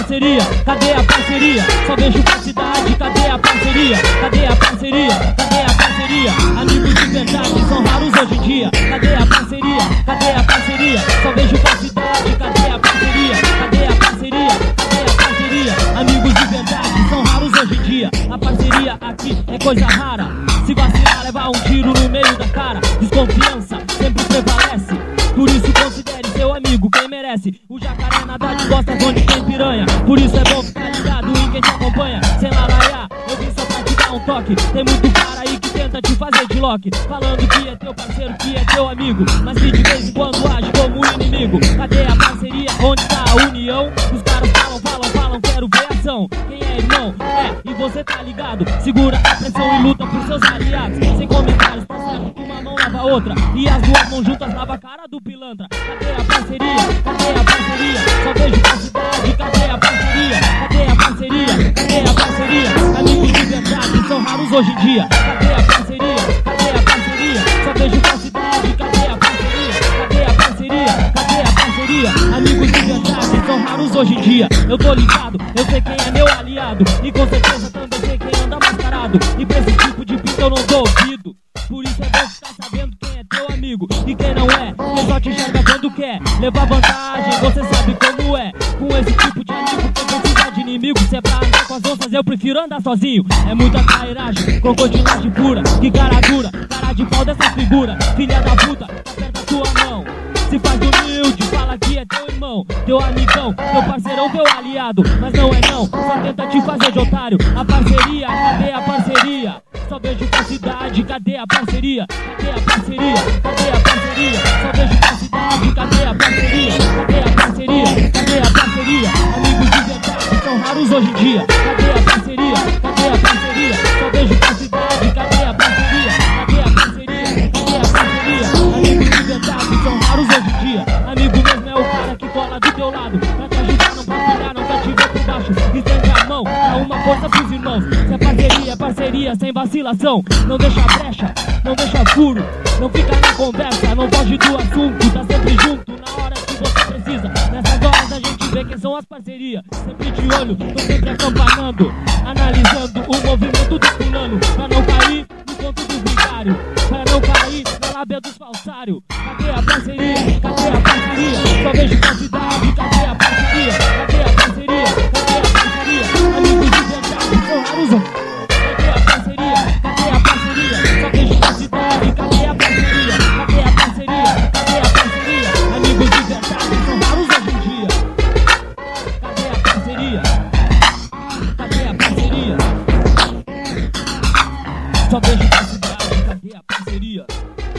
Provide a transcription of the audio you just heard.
parceria? Cadê a parceria? Só vejo falsidade, cadê a parceria? Cadê a parceria? Cadê a parceria? Amigos de verdade são raros hoje em dia. Cadê a parceria? Cadê a parceria? Só vejo falsidade, cadê a parceria? Cadê a parceria? Cadê a parceria? Amigos de verdade são raros hoje em dia. A parceria aqui é coisa rara. Se vacilar, levar um tiro no meio da cara. Desconfiança sempre prevalece. Por isso considere seu amigo quem merece. O jacaré nada de bosta onde tem piranha. Por isso é bom ficar ligado em quem te acompanha. Sem laraiar, eu vim só pra te dar um toque. Tem muito cara aí que tenta te fazer de lock, falando que é teu parceiro, que é teu amigo, mas que de vez em quando age como inimigo. Cadê a parceria? Onde tá a união? Os caras falam, quero ver ação. Quem é irmão? É, e você tá ligado. Segura a pressão e luta por seus aliados. Sem comentários, tá certo que uma mão lava a outra e as duas mãos juntas lava a cara do pilantra. Cadê a parceria? Cadê a parceria? Só vejo falsidade, cadê a parceria? Cadê a parceria? Cadê a parceria? Amigos de verdade são raros hoje em dia. Cadê a parceria? Cadê a parceria? Só vejo falsidade, cadê a parceria? Cadê a parceria? Cadê a parceria? Amigos de verdade são raros hoje em dia. Eu tô ligado, eu sei quem é meu aliado, e com certeza também sei quem anda mascarado. E pra esse tipo de pinta eu não dou ouvido. Por isso é bom ficar sabendo quem é teu amigo e quem não é. Quem só te enxerga quando quer levar vantagem, você sabe como é. Com esse tipo de amigo, quem precisa de inimigo? Se é pra andar com as onças, eu prefiro andar sozinho. É muita trairagem, crocodilagem pura. Que cara dura, cara de pau dessa figura. Filha da puta, aperta tua mão. Se faz humilde, fala que é teu irmão, teu amigão, teu parceirão, teu aliado. Mas não é não, só tenta te fazer de otário. A parceria, cadê a parceria? Só vejo falsidade, cadê a parceria? Cadê a parceria? Cadê a parceria? Só vejo falsidade, cadê a parceria? Cadê a parceria? Cadê a parceria? Amigos de verdade são raros hoje em dia. Cadê a parceria? Cadê a parceria? Só vejo falsidade, cadê a parceria? Cadê a parceria? Cadê a parceria? Amigos de verdade são raros hoje em dia. Amigo mesmo é o cara que cola do teu lado, pra te ajudar, não pra pilhar, não quer te ver por baixo. Estende a mão, dá uma força pros irmãos. Se é parceria, é parceria, sem vacilação. Não deixa brecha, não deixa furo. Não fica na conversa, não foge do assunto. Tá sempre junto na hora que você precisa. Nessas horas a gente vê quem são as parcerias. Sempre de olho, tô sempre acompanhando, analisando o movimento do fulano, pra não cair no conto do vigário, pra não cair na lábia dos falsários. Cadê a parceria? Cadê a parceria? Só vejo falsidade, cadê a parceria? Cadê a parceria? Cadê a parceria? Amigos de verdade são raros. Cadê a parceria? Cadê a parceria? Só vejo falsidade, cadê a parceria? Cadê a parceria? Cadê a parceria? Amigos de verdade são raros hoje em dia. Cadê a parceria? Cadê a parceria? Só vejo falsidade, cadê a parceria?